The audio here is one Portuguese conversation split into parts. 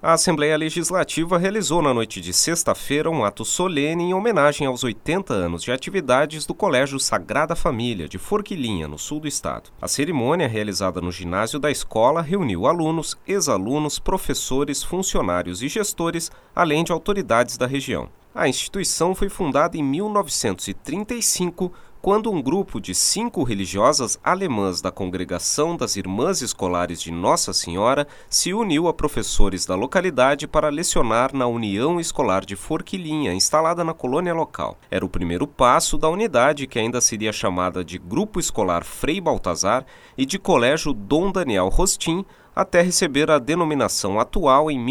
A Assembleia Legislativa realizou na noite de sexta-feira um ato solene em homenagem aos 80 anos de atividades do Colégio Sagrada Família, de Forquilinha, no sul do estado. A cerimônia, realizada no ginásio da escola, reuniu alunos, ex-alunos, professores, funcionários e gestores, além de autoridades da região. A instituição foi fundada em 1935, quando um grupo de 5 religiosas alemãs da Congregação das Irmãs Escolares de Nossa Senhora se uniu a professores da localidade para lecionar na União Escolar de Forquilinha, instalada na colônia local. Era o primeiro passo da unidade, que ainda seria chamada de Grupo Escolar Frei Baltazar e de Colégio Dom Daniel Rostim, até receber a denominação atual em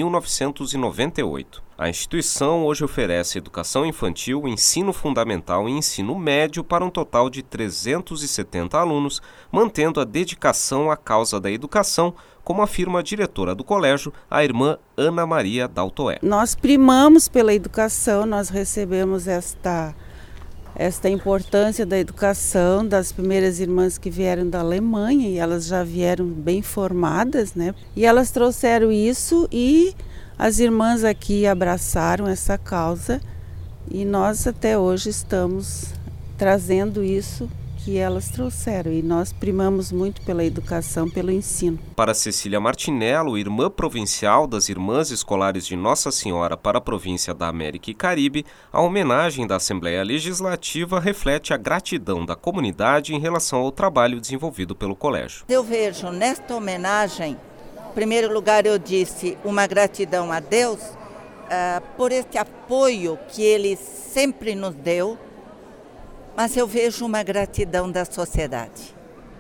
1998. A instituição hoje oferece educação infantil, ensino fundamental e ensino médio para um total de 370 alunos, mantendo a dedicação à causa da educação, como afirma a diretora do colégio, a irmã Ana Maria Daltoé. Nós primamos pela educação, nós recebemos esta importância da educação das primeiras irmãs que vieram da Alemanha, e elas já vieram bem formadas, né? E elas trouxeram isso e as irmãs aqui abraçaram essa causa e nós até hoje estamos trazendo isso que elas trouxeram, e nós primamos muito pela educação, pelo ensino. Para Cecília Martinello, irmã provincial das Irmãs Escolares de Nossa Senhora para a província da América e Caribe, a homenagem da Assembleia Legislativa reflete a gratidão da comunidade em relação ao trabalho desenvolvido pelo colégio. Eu vejo nesta homenagem, em primeiro lugar eu disse uma gratidão a Deus por este apoio que Ele sempre nos deu, mas eu vejo uma gratidão da sociedade.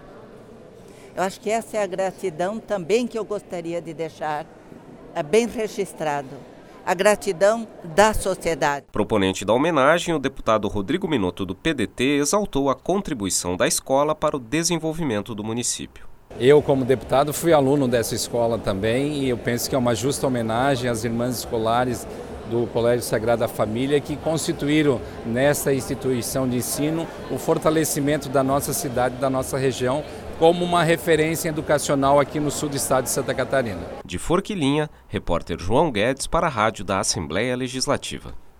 Eu acho que essa é a gratidão também que eu gostaria de deixar bem registrado. A gratidão da sociedade. Proponente da homenagem, o deputado Rodrigo Minotto, do PDT, exaltou a contribuição da escola para o desenvolvimento do município. Eu, como deputado, fui aluno dessa escola também, e eu penso que é uma justa homenagem às irmãs escolares do Colégio Sagrada Família, que constituíram nessa instituição de ensino o fortalecimento da nossa cidade, da nossa região, como uma referência educacional aqui no sul do estado de Santa Catarina. De Forquilinha, repórter João Guedes para a Rádio da Assembleia Legislativa.